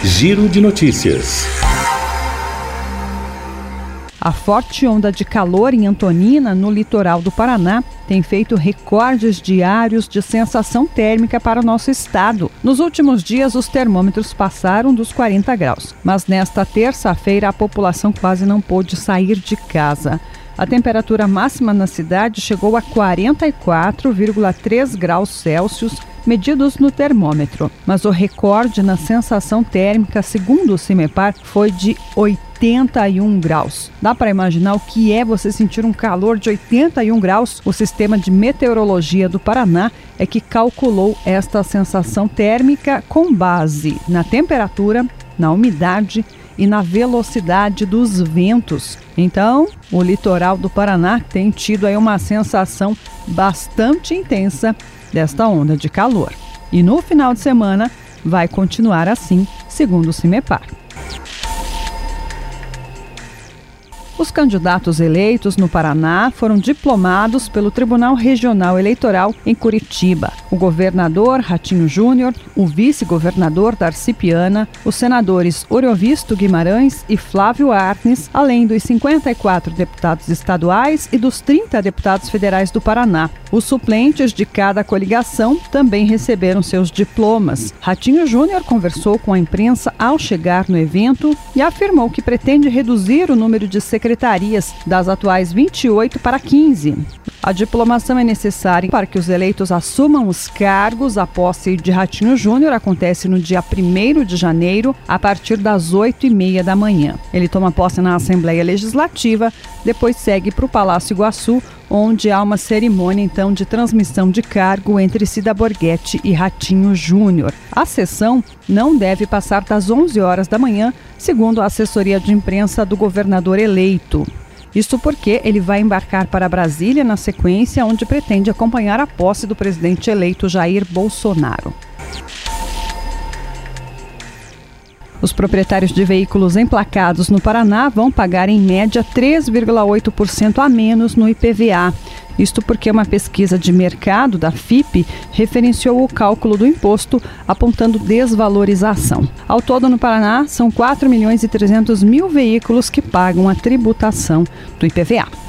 Giro de notícias. A forte onda de calor em Antonina, no litoral do Paraná, tem feito recordes diários de sensação térmica para o nosso estado. Nos últimos dias, os termômetros passaram dos 40 graus, mas nesta terça-feira a população quase não pôde sair de casa. A temperatura máxima na cidade chegou a 44,3 graus Celsius, medidos no termômetro. Mas o recorde na sensação térmica, segundo o CIMEPAR, foi de 81 graus. Dá para imaginar o que é você sentir um calor de 81 graus? O Sistema de Meteorologia do Paraná é que calculou esta sensação térmica com base na temperatura, na umidade e na velocidade dos ventos. Então, o litoral do Paraná tem tido aí uma sensação bastante intensa desta onda de calor. E no final de semana vai continuar assim, segundo o CIMEPAR. Os candidatos eleitos no Paraná foram diplomados pelo Tribunal Regional Eleitoral em Curitiba. O governador Ratinho Júnior, o vice-governador Darcy Piana, os senadores Oriovisto Guimarães e Flávio Arnes, além dos 54 deputados estaduais e dos 30 deputados federais do Paraná. Os suplentes de cada coligação também receberam seus diplomas. Ratinho Júnior conversou com a imprensa ao chegar no evento e afirmou que pretende reduzir o número de secretarias das atuais 28 para 15. A diplomação é necessária para que os eleitos assumam os cargos. A posse de Ratinho Júnior acontece no dia 1º de janeiro, a partir das 8h30 da manhã. Ele toma posse na Assembleia Legislativa, depois segue para o Palácio Iguaçu, onde há uma cerimônia, então, de transmissão de cargo entre Cida Borghetti e Ratinho Júnior. A sessão não deve passar das 11 horas da manhã, segundo a assessoria de imprensa do governador eleito. Isso porque ele vai embarcar para Brasília na sequência, onde pretende acompanhar a posse do presidente eleito Jair Bolsonaro. Os proprietários de veículos emplacados no Paraná vão pagar em média 3,8% a menos no IPVA. Isto porque uma pesquisa de mercado da FIPE referenciou o cálculo do imposto, apontando desvalorização. Ao todo, no Paraná, são 4.300.000 veículos que pagam a tributação do IPVA.